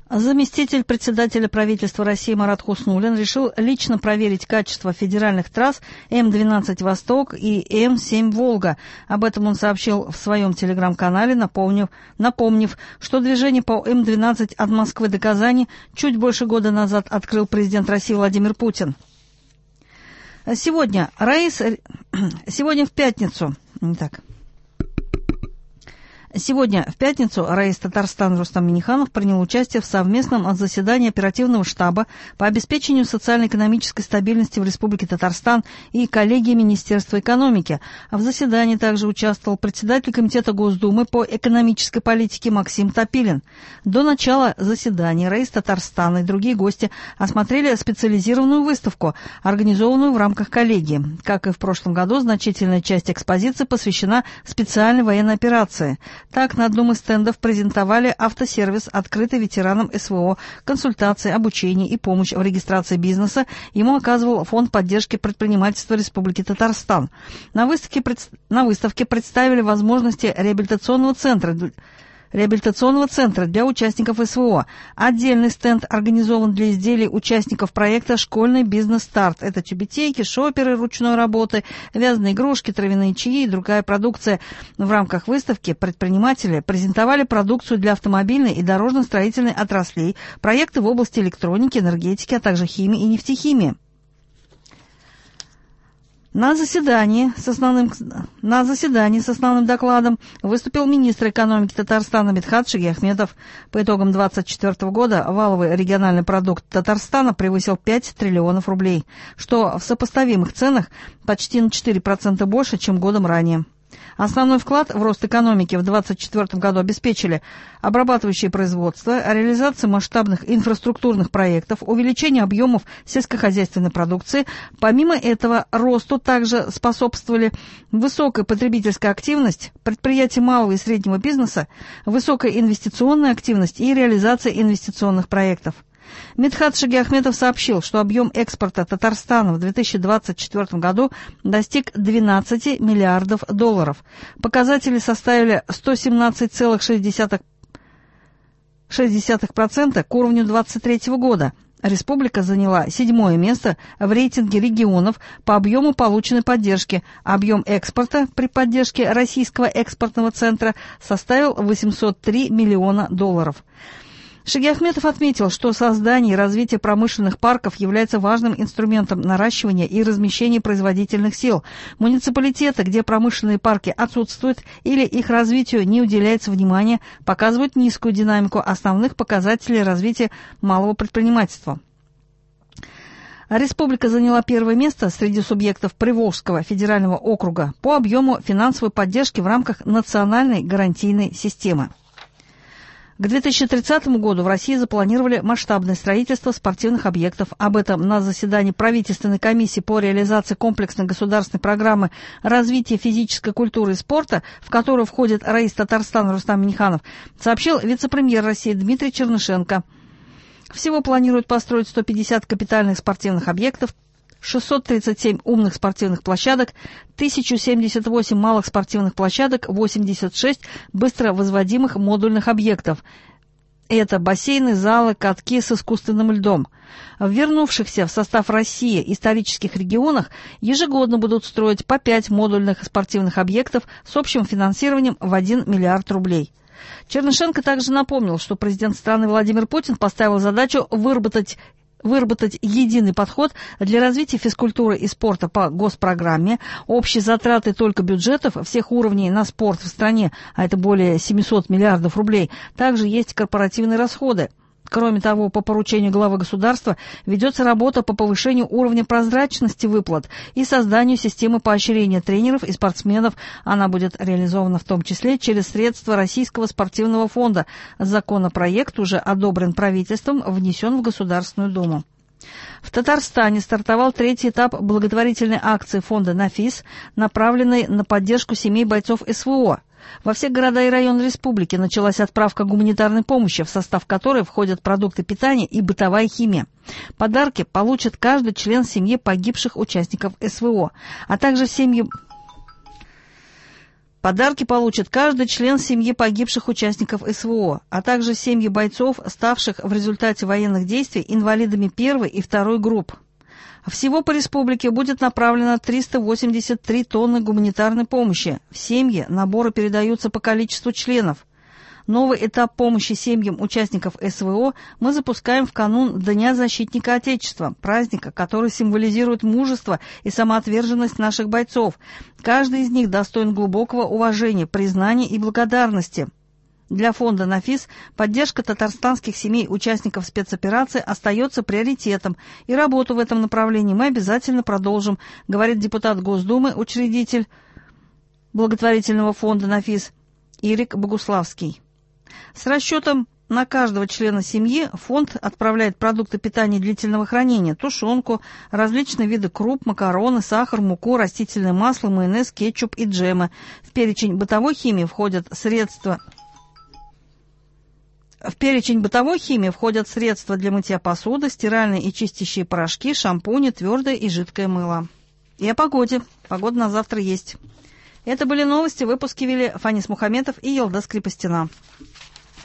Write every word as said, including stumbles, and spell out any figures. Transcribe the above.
Заместитель председателя правительства России Марат Хуснуллин решил лично проверить качество федеральных трасс эм двенадцать «Восток» и эм семь «Волга». Об этом он сообщил в своем телеграм-канале, напомнив, напомнив, что движение по эм двенадцать от Москвы до Казани чуть больше года назад открыл президент России Владимир Путин. Сегодня, Раис, сегодня в пятницу... Не так... Сегодня, в пятницу, Раис Татарстана Рустам Минниханов принял участие в совместном заседании оперативного штаба по обеспечению социально-экономической стабильности в Республике Татарстан и коллегии Министерства экономики. А в заседании также участвовал председатель Комитета Госдумы по экономической политике Максим Топилин. До начала заседания Раис Татарстана и другие гости осмотрели специализированную выставку, организованную в рамках коллегии. Как и в прошлом году, значительная часть экспозиции посвящена специальной военной операции. Так, на одном из стендов презентовали автосервис, открытый ветеранам эс вэ о, консультации, обучение и помощь в регистрации бизнеса. Ему оказывал Фонд поддержки предпринимательства Республики Татарстан. На выставке, на выставке представили возможности реабилитационного центра, реабилитационного центра для участников эс вэ о. Отдельный стенд организован для изделий участников проекта «Школьный бизнес-старт». Это тюбетейки, шоперы ручной работы, вязаные игрушки, травяные чаи и другая продукция. В рамках выставки предприниматели презентовали продукцию для автомобильной и дорожно-строительной отраслей, проекты в области электроники, энергетики, а также химии и нефтехимии. На заседании, с основным, на заседании с основным докладом выступил министр экономики Татарстана Мидхат Шагиахметов. По итогам две тысячи двадцать четвёртого года валовый региональный продукт Татарстана превысил пять триллионов рублей, что в сопоставимых ценах почти на четыре процента больше, чем годом ранее. Основной вклад в рост экономики в две тысячи двадцать четвёртом году обеспечили обрабатывающее производство, реализация масштабных инфраструктурных проектов, увеличение объемов сельскохозяйственной продукции. Помимо этого, росту также способствовали высокая потребительская активность, предприятий малого и среднего бизнеса, высокая инвестиционная активность и реализация инвестиционных проектов. Мидхат Шагиахметов сообщил, что объем экспорта Татарстана в две тысячи двадцать четвёртом году достиг двенадцати миллиардов долларов. Показатели составили сто семнадцать целых шесть десятых процента к уровню две тысячи двадцать третьего года. Республика заняла седьмое место в рейтинге регионов по объему полученной поддержки. Объем экспорта при поддержке Российского экспортного центра составил восемьсот три миллиона долларов. Шагиахметов отметил, что создание и развитие промышленных парков является важным инструментом наращивания и размещения производительных сил. Муниципалитеты, где промышленные парки отсутствуют или их развитию не уделяется внимания, показывают низкую динамику основных показателей развития малого предпринимательства. Республика заняла первое место среди субъектов Приволжского федерального округа по объему финансовой поддержки в рамках национальной гарантийной системы. К две тысячи тридцатому году в России запланировали масштабное строительство спортивных объектов. Об этом на заседании правительственной комиссии по реализации комплексной государственной программы развития физической культуры и спорта, в которую входит Раис Татарстана Рустам Минниханов, сообщил вице-премьер России Дмитрий Чернышенко. Всего планируют построить сто пятьдесят капитальных спортивных объектов, шестьсот тридцать семь умных спортивных площадок, тысяча семьдесят восемь малых спортивных площадок, восемьдесят шесть быстро возводимых модульных объектов. Это бассейны, залы, катки с искусственным льдом. В вернувшихся в состав России исторических регионах ежегодно будут строить по пять модульных спортивных объектов с общим финансированием в один миллиард рублей. Чернышенко также напомнил, что президент страны Владимир Путин поставил задачу выработать выработать единый подход для развития физкультуры и спорта по госпрограмме. Общие затраты только бюджетов всех уровней на спорт в стране, а это более семьсот миллиардов рублей, также есть корпоративные расходы. Кроме того, по поручению главы государства ведется работа по повышению уровня прозрачности выплат и созданию системы поощрения тренеров и спортсменов. Она будет реализована в том числе через средства Российского спортивного фонда. Законопроект уже одобрен правительством, внесен в Государственную Думу. В Татарстане стартовал третий этап благотворительной акции фонда «Нафис», направленной на поддержку семей бойцов эс вэ о. Во все города и районы республики началась отправка гуманитарной помощи, в состав которой входят продукты питания и бытовая химия. Подарки получит каждый член семьи погибших участников эс вэ о, а также семьи... Подарки получит каждый член семьи погибших участников СВО, а также семьи бойцов, ставших в результате военных действий инвалидами первой и второй групп. Всего по республике будет направлено триста восемьдесят три тонны гуманитарной помощи. В семьи наборы передаются по количеству членов. Новый этап помощи семьям участников СВО мы запускаем в канун Дня защитника Отечества, праздника, который символизирует мужество и самоотверженность наших бойцов. Каждый из них достоин глубокого уважения, признания и благодарности. Для фонда «Нафис» поддержка татарстанских семей участников спецоперации остается приоритетом, и работу в этом направлении мы обязательно продолжим, говорит депутат Госдумы, учредитель благотворительного фонда «Нафис» Ирик Богуславский. С расчетом на каждого члена семьи фонд отправляет продукты питания длительного хранения, тушенку, различные виды круп, макароны, сахар, муку, растительное масло, майонез, кетчуп и джемы. В перечень бытовой химии входят средства... В перечень бытовой химии входят средства для мытья посуды, стиральные и чистящие порошки, шампуни, твердое и жидкое мыло. И о погоде. Погода на завтра есть. Это были новости. Выпуски вели Фанис Мухаметов и Елда Скрипостина.